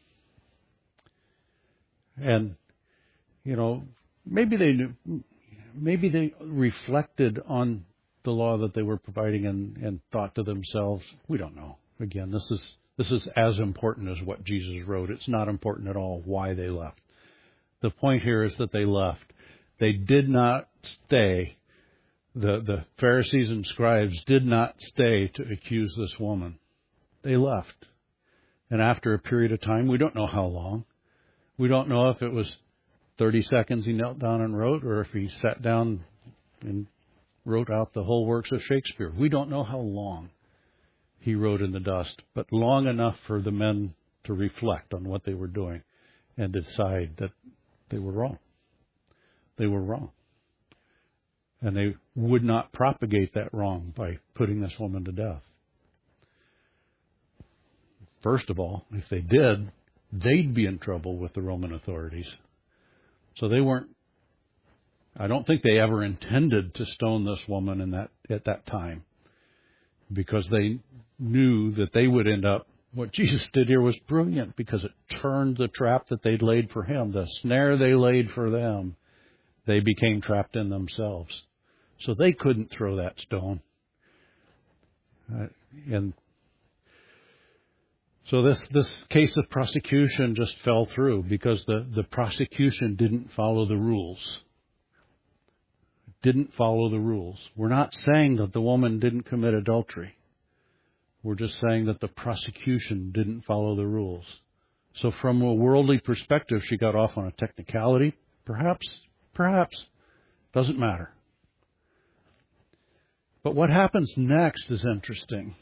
[SPEAKER 1] And, you know, maybe they knew, maybe they reflected on the law that they were providing and, and thought to themselves, we don't know. Again, this is this is as important as what Jesus wrote. It's not important at all why they left. The point here is that they left. They did not stay. The, the Pharisees and scribes did not stay to accuse this woman. They left. And after a period of time, we don't know how long. We don't know if it was thirty seconds he knelt down and wrote, or if he sat down and wrote out the whole works of Shakespeare. We don't know how long he wrote in the dust, but long enough for the men to reflect on what they were doing and decide that they were wrong. They were wrong. And they would not propagate that wrong by putting this woman to death. First of all, if they did, they'd be in trouble with the Roman authorities. So they weren't, I don't think they ever intended to stone this woman in that at that time, because they knew that they would end up, what Jesus did here was brilliant, because it turned the trap that they'd laid for him, the snare they laid for them, they became trapped in themselves. So they couldn't throw that stone. Uh, and so this, this case of prosecution just fell through because the, the prosecution didn't follow the rules. Didn't follow the rules. We're not saying that the woman didn't commit adultery. We're just saying that the prosecution didn't follow the rules. So from a worldly perspective, she got off on a technicality. Perhaps, perhaps. Doesn't matter. But what happens next is interesting.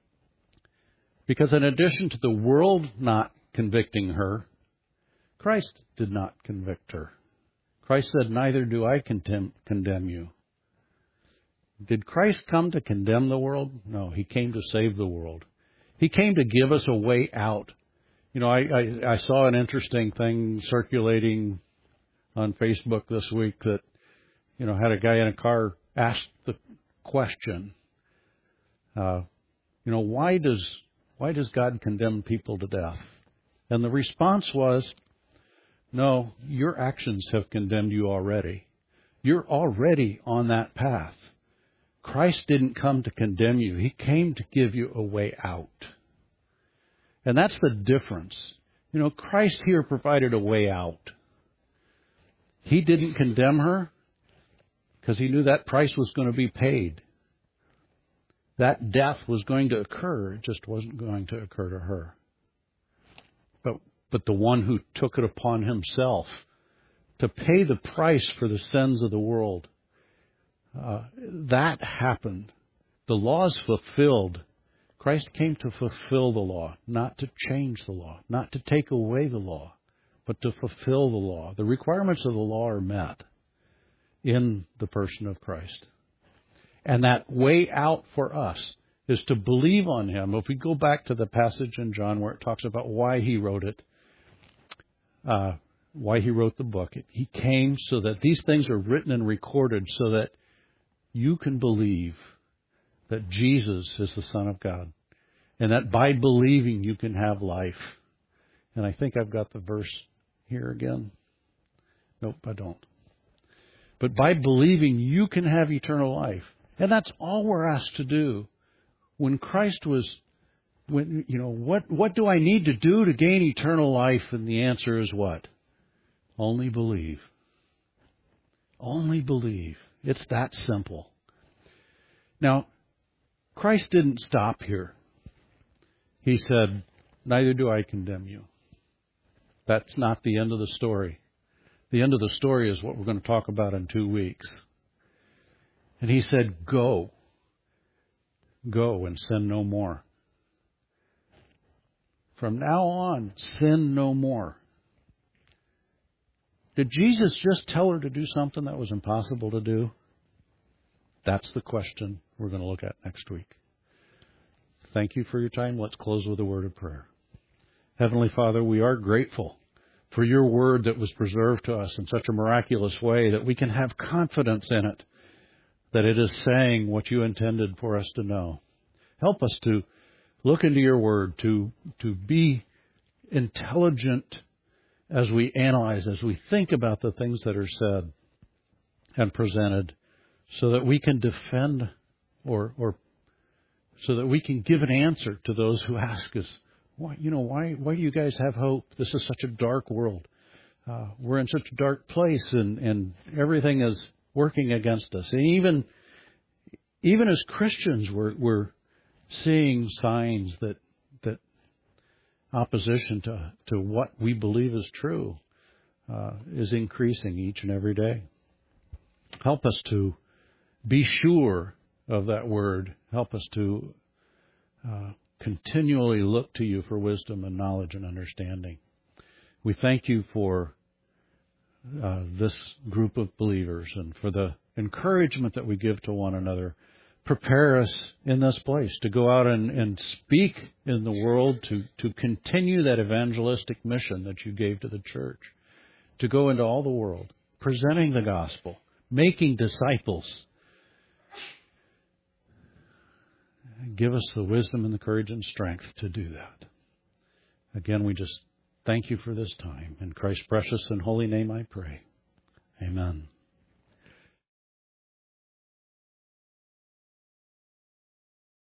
[SPEAKER 1] Because in addition to the world not convicting her, Christ did not convict her. Christ said, neither do I condemn, condemn you. Did Christ come to condemn the world? No, he came to save the world. He came to give us a way out. You know, I, I, I saw an interesting thing circulating on Facebook this week that, you know, had a guy in a car ask the question, uh, you know, why does why does God condemn people to death? And the response was, no, your actions have condemned you already. You're already on that path. Christ didn't come to condemn you. He came to give you a way out. And that's the difference. You know, Christ here provided a way out. He didn't condemn her because he knew that price was going to be paid. That death was going to occur. It just wasn't going to occur to her. But, but the one who took it upon himself to pay the price for the sins of the world, uh, that happened. The law's fulfilled. Christ came to fulfill the law, not to change the law, not to take away the law, but to fulfill the law. The requirements of the law are met in the person of Christ. And that way out for us is to believe on him. If we go back to the passage in John where it talks about why he wrote it, uh, why he wrote the book, he came so that these things are written and recorded so that you can believe that Jesus is the Son of God, and that by believing you can have life. And I think I've got the verse here again. Nope, I don't. But by believing you can have eternal life. And that's all we're asked to do. When Christ was, when you know, what, what do I need to do to gain eternal life? And the answer is what? Only believe. Only believe. It's that simple. Now, Christ didn't stop here. He said, neither do I condemn you. That's not the end of the story. The end of the story is what we're going to talk about in two weeks. And he said, go. Go and sin no more. From now on, sin no more. Did Jesus just tell her to do something that was impossible to do? That's the question we're going to look at next week. Thank you for your time. Let's close with a word of prayer. Heavenly Father, we are grateful for your word that was preserved to us in such a miraculous way that we can have confidence in it, that it is saying what you intended for us to know. Help us to look into your word, to, to be intelligent as we analyze, as we think about the things that are said and presented, so that we can defend or or so that we can give an answer to those who ask us, why, you know, why why do you guys have hope? This is such a dark world. Uh, we're in such a dark place, and, and everything is working against us. And even even as Christians, we're we're seeing signs that that opposition to to what we believe is true uh, is increasing each and every day. Help us to be sure of that word. Help us to uh, continually look to you for wisdom and knowledge and understanding. We thank you for uh, this group of believers and for the encouragement that we give to one another. Prepare us in this place to go out and, and speak in the world, to, to continue that evangelistic mission that you gave to the church, to go into all the world, presenting the gospel, making disciples. Give us the wisdom and the courage and strength to do that. Again, we just thank you for this time. In Christ's precious and holy name I pray. Amen.